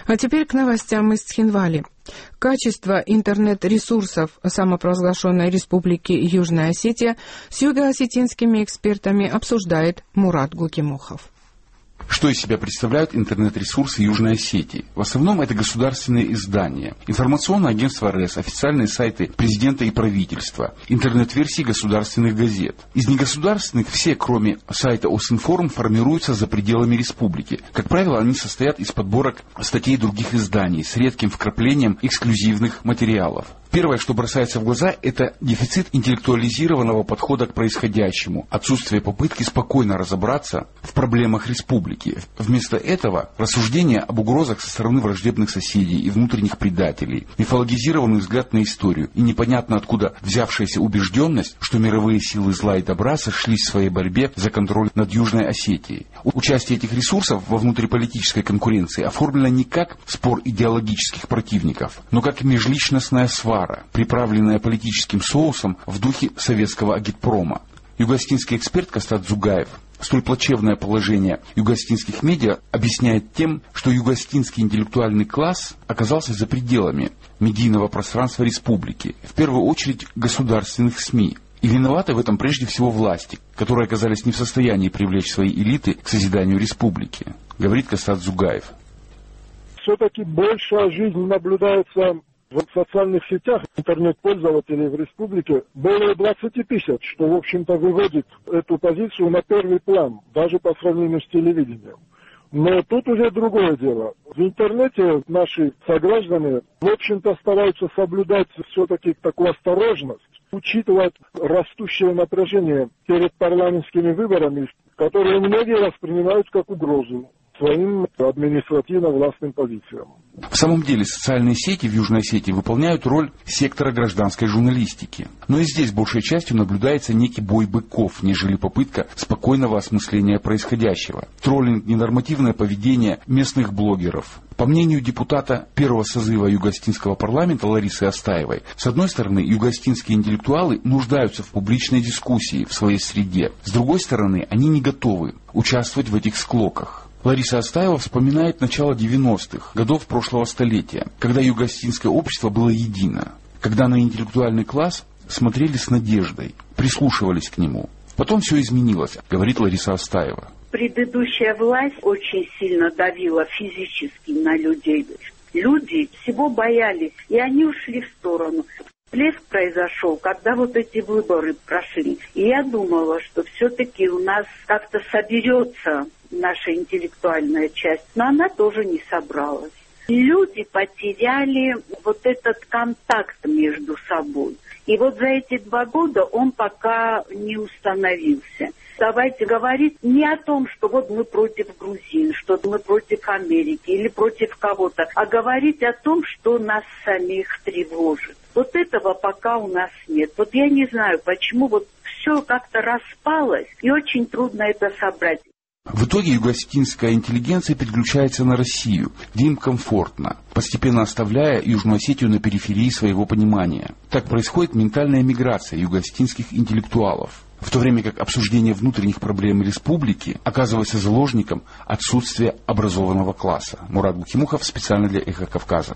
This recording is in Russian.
А теперь к новостям из Цхинвали. Качество интернет-ресурсов самопровозглашенной Республики Южная Осетия с юго-осетинскими экспертами обсуждает Мурат Гукимухов. Что из себя представляют интернет-ресурсы Южной Осетии? В основном это государственные издания, информационное агентство РЭС, официальные сайты президента и правительства, интернет-версии государственных газет. Из негосударственных все, кроме сайта Осинформ, формируются за пределами республики. Как правило, они состоят из подборок статей других изданий с редким вкраплением эксклюзивных материалов. Первое, что бросается в глаза, это дефицит интеллектуализированного подхода к происходящему, отсутствие попытки спокойно разобраться в проблемах республики. Вместо этого рассуждения об угрозах со стороны враждебных соседей и внутренних предателей, мифологизированный взгляд на историю и непонятно откуда взявшаяся убежденность, что мировые силы зла и добра сошлись в своей борьбе за контроль над Южной Осетией. Участие этих ресурсов во внутриполитической конкуренции оформлено не как спор идеологических противников, но как межличностная свара, приправленная политическим соусом в духе советского агитпрома. Юго-осетинский эксперт Кастат Зугаев столь плачевное положение юго-осетинских медиа объясняет тем, что юго-осетинский интеллектуальный класс оказался за пределами медийного пространства республики, в первую очередь государственных СМИ. И виноваты в этом прежде всего власти, которые оказались не в состоянии привлечь свои элиты к созиданию республики, говорит Кастат Зугаев. Все-таки большая жизнь наблюдается в социальных сетях интернет-пользователей в республике более 20 тысяч, что, в общем-то, выводит эту позицию на первый план, даже по сравнению с телевидением. Но тут уже другое дело. В интернете наши сограждане, в общем-то, стараются соблюдать все-таки такую осторожность, учитывая растущее напряжение перед парламентскими выборами, которые многие воспринимают как угрозу своим административно-властным позициям. В самом деле социальные сети в Южной Осетии выполняют роль сектора гражданской журналистики. Но и здесь большей частью наблюдается некий бой быков, нежели попытка спокойного осмысления происходящего. Троллинг, ненормативное поведение местных блогеров. По мнению депутата первого созыва Юго-Осетинского парламента Ларисы Астаевой, с одной стороны, юго-осетинские интеллектуалы нуждаются в публичной дискуссии в своей среде. С другой стороны, они не готовы участвовать в этих склоках. Лариса Астаева вспоминает начало 90-х годов прошлого столетия, когда юго-осетинское общество было едино, когда на интеллектуальный класс смотрели с надеждой, прислушивались к нему. Потом все изменилось, говорит Лариса Астаева. Предыдущая власть очень сильно давила физически на людей. Люди всего боялись, и они ушли в сторону. Всплеск произошел, когда вот эти выборы прошли. И я думала, что все-таки у нас как-то соберется наша интеллектуальная часть, но она тоже не собралась. Люди потеряли вот этот контакт между собой. И вот за эти 2 года он пока не установился. Давайте говорить не о том, что вот мы против грузин, что мы против Америки или против кого-то, а говорить о том, что нас самих тревожит. Вот этого пока у нас нет. Вот я не знаю, почему вот все как-то распалось, и очень трудно это собрать. В итоге юго-осетинская интеллигенция переключается на Россию, где им комфортно, постепенно оставляя Южную Осетию на периферии своего понимания. Так происходит ментальная миграция юго-осетинских интеллектуалов, в то время как обсуждение внутренних проблем республики оказывается заложником отсутствия образованного класса. Мурат Гукимухов специально для «Эхо Кавказа».